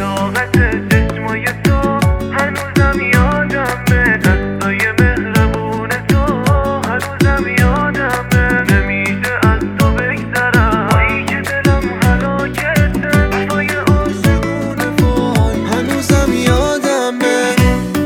صداقت چشمای تو هنوزم یادمه، دستای مهربون تو هنوزم یادمه. نمیشه از تو بگذرم، وای که دلم هلاکته، وفای عاشقونه وای هنوزم یادمه.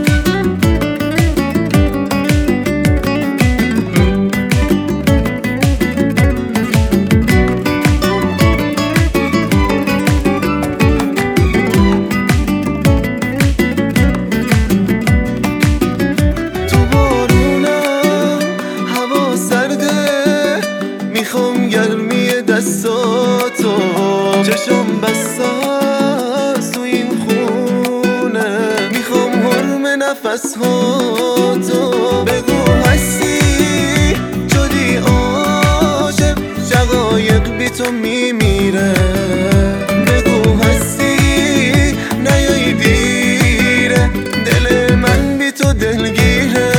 میخوام گرمی دستاتو، چشم بساز تو این خونه، میخوام حرم نفسهاتو. بگو هستی جدی عاشق، شقایق بی تو میمیره. بگو هستی نیایی دیره، دل من بی تو دلگیره.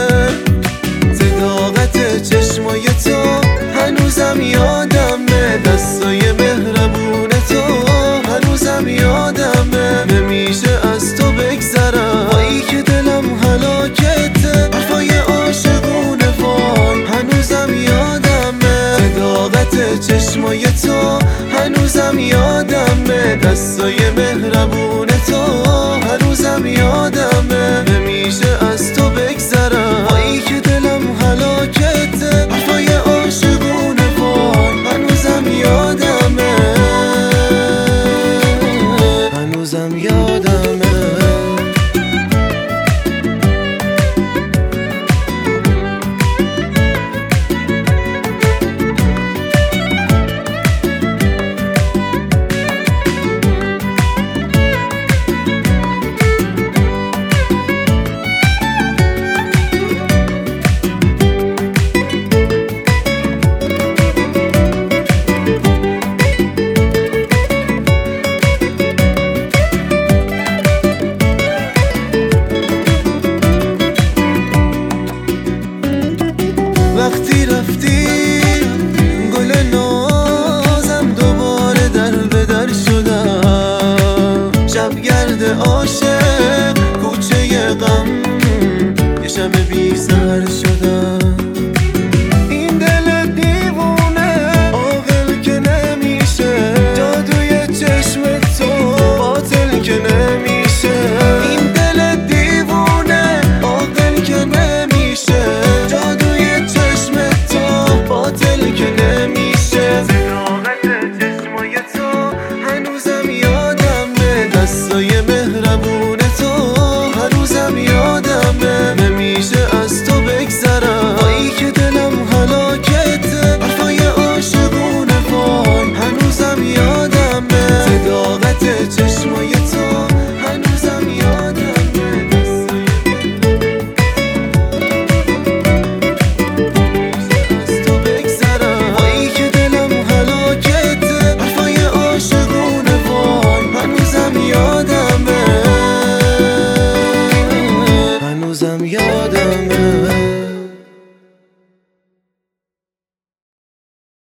صداقت چشمای تو هنوزم یادمه، دستای مهربون تو هنوزم یادمه. نمیشه از تو بگذرم، وایی که دلم هلاکته، وفای عاشقونه وای هنوزم یادمه. صداقت چشمای تو هنوزم یادمه، دستای مهربون